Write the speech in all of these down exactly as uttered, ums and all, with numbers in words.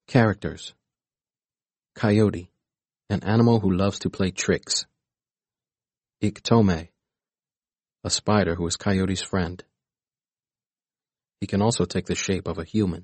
Characters. Coyote, an animal who loves to play tricks. Iktomi, a spider who is Coyote's friend. He can also take the shape of a human.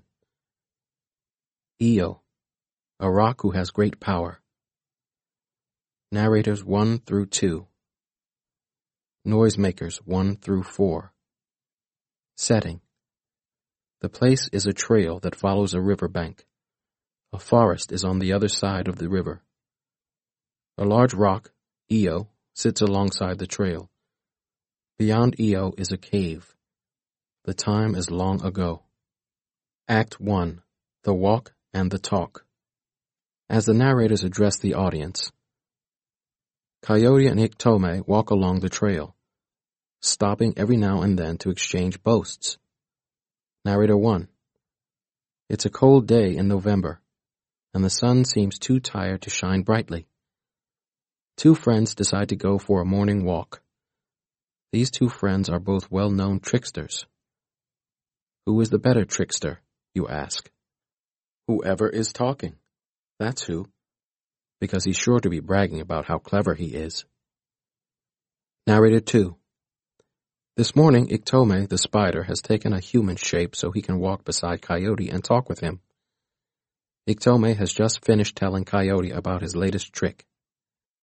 Iyo, a rock who has great power. Narrators one through two. Noisemakers one through four. Setting. The place is a trail that follows a riverbank. A forest is on the other side of the river. A large rock, Iyo, sits alongside the trail. Beyond Iyo is a cave. The time is long ago. Act one. The Walk and the Talk. As the narrators address the audience, Coyote and Iktomi walk along the trail, stopping every now and then to exchange boasts. Narrator one. It's a cold day in November, and the sun seems too tired to shine brightly. Two friends decide to go for a morning walk. These two friends are both well-known tricksters. Who is the better trickster, you ask? Whoever is talking. That's who, because he's sure to be bragging about how clever he is. Narrator two. This morning, Iktomi, the spider, has taken a human shape so he can walk beside Coyote and talk with him. Iktomi has just finished telling Coyote about his latest trick.